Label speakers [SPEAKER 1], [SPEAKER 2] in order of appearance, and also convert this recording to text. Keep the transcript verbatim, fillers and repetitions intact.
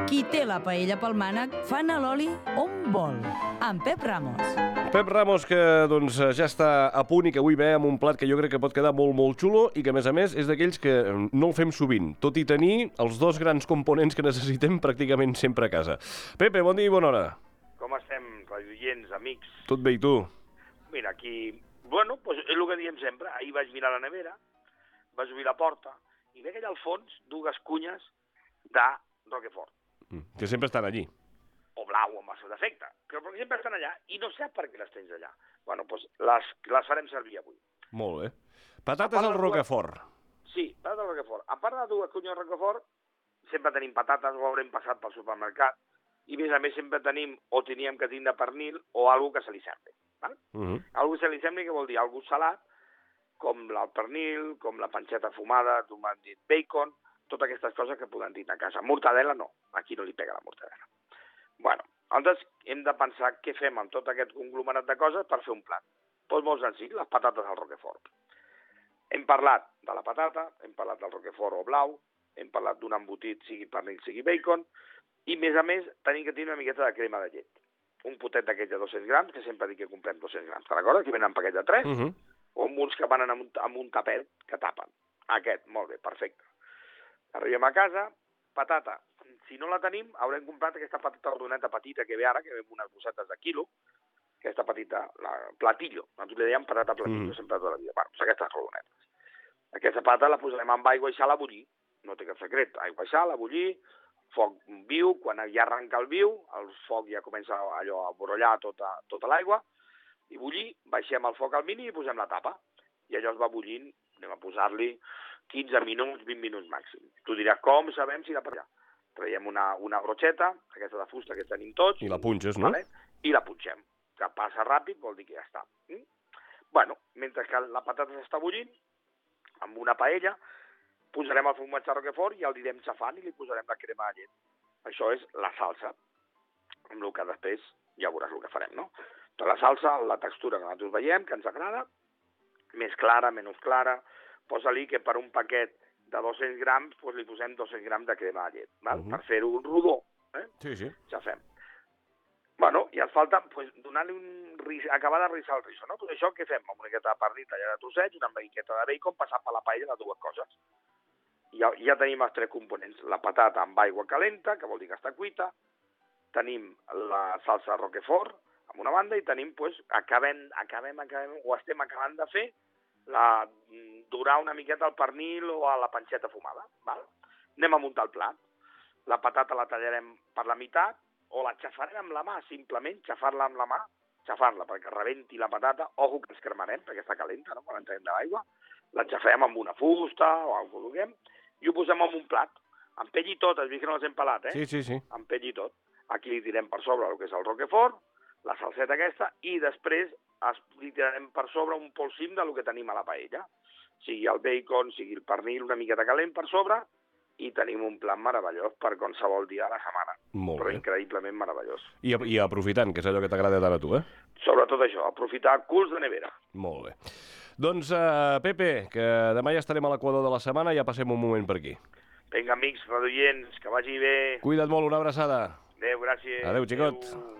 [SPEAKER 1] Qui té la paella pel mànec fa anar l'oli on vol. Amb Pep Ramos.
[SPEAKER 2] Pep Ramos, que doncs, ja està a punt i que avui ve amb un plat que jo crec que pot quedar molt, molt xulo i que, a més a més, és d'aquells que no el fem sovint, tot i tenir els dos grans components que necessitem pràcticament sempre a casa. Pepe, bon dia i bona hora.
[SPEAKER 3] Com estem, radioients, amics?
[SPEAKER 2] Tot bé, i tu?
[SPEAKER 3] Mira, aquí... Bueno, pues és el que diem sempre. Ahir vaig mirar la nevera, vaig obrir la porta i veig allà al fons dues cunyes de Roquefort.
[SPEAKER 2] Mm, que sempre estan allí.
[SPEAKER 3] O blau, amb el seu defecte. Però perquè sempre estan allà i no sé per què les tens allà. Bueno, doncs les, les farem servir avui.
[SPEAKER 2] Molt bé. Patates al Roquefort.
[SPEAKER 3] Sí, patates al Roquefort. A part de dues cunyes de Roquefort, sempre tenim patates, ho haurem passat pel supermercat, i a més a més sempre tenim, o teníem que tindre pernil, o alguna que se li sembli. Val? Uh -huh. Algú se li sembli, que vol dir algú salat, com el pernil, com la panceta fumada, tu m'has dit bacon, totes aquestes coses que poden dir a casa. Mortadela no, aquí no li pega la mortadela. Bueno, aleshores hem de pensar què fem amb tot aquest conglomerat de coses per fer un plat. Doncs molt senzill, les patates al Roquefort. Hem parlat de la patata, hem parlat del Roquefort o blau, hem parlat d'un embotit, sigui pernil, sigui bacon, i més a més tenim que tenir una miqueta de crema de llet. Un potet d'aquells de dos-cents grams, que sempre dic que comprem dos-cents grams. Te'n recordes? Que venen en paquet de tres, uh -huh. o amb uns que van amb un, amb un tapet que tapen. Aquest, molt bé, perfecte. Arribem a casa, patata. Si no la tenim, haurem comprat aquesta patata rodoneta petita que ve ara, que ve amb unes bossetes de quilo, aquesta petita, la platillo. Nosaltres li dèiem patata platillo, mm. sempre tota la vida. Bueno, doncs aquestes rodonetes. Aquesta patata la posarem amb aigua i sal a bullir. No té cap secret. Aigua i sal a bullir, foc viu, quan ja arranca el viu, el foc ja comença allò a borollar tota, tota l'aigua, i bullir, baixem el foc al mínim i posem la tapa. I allò es va bullint, anem a posar-li quinze minuts, vint minuts màxim. Tu diràs, com sabem si la per allà? Traiem una, una brocheta, aquesta de fusta que tenim tots.
[SPEAKER 2] I la punxes, no?
[SPEAKER 3] Vale? I la punxem. Que passa ràpid vol dir que ja està. Mm? Bueno, mentre que la patata s'està bullint, amb una paella, posarem el formatge Roquefort i el direm xafant i li posarem la crema de llet. Això és la salsa, amb el que després ja veuràs el que farem, no? Doncs la salsa, la textura que nosaltres veiem, que ens agrada, més clara, menys clara, posa-li que per un paquet de dos-cents grams doncs li posem dos-cents grams de crema de llet, val? Uh -huh. Per fer-ho un rodó. Eh?
[SPEAKER 2] Sí, sí.
[SPEAKER 3] Ja fem. Bueno, i ens falta pues, donar-li un ris... acabar de rissar el riso, no? Pues això què fem? Amb una miqueta de pernil tallat de trossets, una miqueta de bacon, passant per la paella les dues coses. Ja, ja tenim els tres components. La patata amb aigua calenta, que vol dir que està cuita, tenim la salsa Roquefort, amb una banda, i tenim, pues, acabem, acabem, acabem, o estem acabant de fer la, dorar una miqueta el pernil o a la panceta fumada. Val? Anem a muntar el plat. La patata la tallarem per la meitat, o la xafarem amb la mà, simplement, xafar-la amb la mà, xafar-la perquè rebenti la patata, ojo que ens cremarem, perquè està calenta, no?, quan entrem de l'aigua, la xafem amb una fusta o alguna cosa que vulguem, i ho posem en un plat. Amb pell i tot, has vist que no les hem pelat, eh?
[SPEAKER 2] Sí, sí, sí.
[SPEAKER 3] Amb pell i tot. Aquí li tirem per sobre el que és el Roquefort, la salseta aquesta, i després li tirarem per sobre un polsim del que tenim a la paella. Sigui el bacon, sigui el pernil, una miqueta calent per sobre, i tenim un plat meravellós per qualsevol dia de la setmana.
[SPEAKER 2] Molt
[SPEAKER 3] però
[SPEAKER 2] bé.
[SPEAKER 3] Increïblement meravellós.
[SPEAKER 2] I, I aprofitant, que és allò que t'agrada tant a tu, eh?
[SPEAKER 3] Sobretot això, aprofitar culs de nevera.
[SPEAKER 2] Molt bé. Doncs, uh, Pepe, que demà ja estarem a l'equador de la setmana i ja passem un moment per aquí.
[SPEAKER 3] Vinga, amics, radioients, que vagi bé.
[SPEAKER 2] Cuida't molt, una abraçada.
[SPEAKER 3] Adéu, gràcies.
[SPEAKER 2] Adéu, xicot.
[SPEAKER 3] Adéu.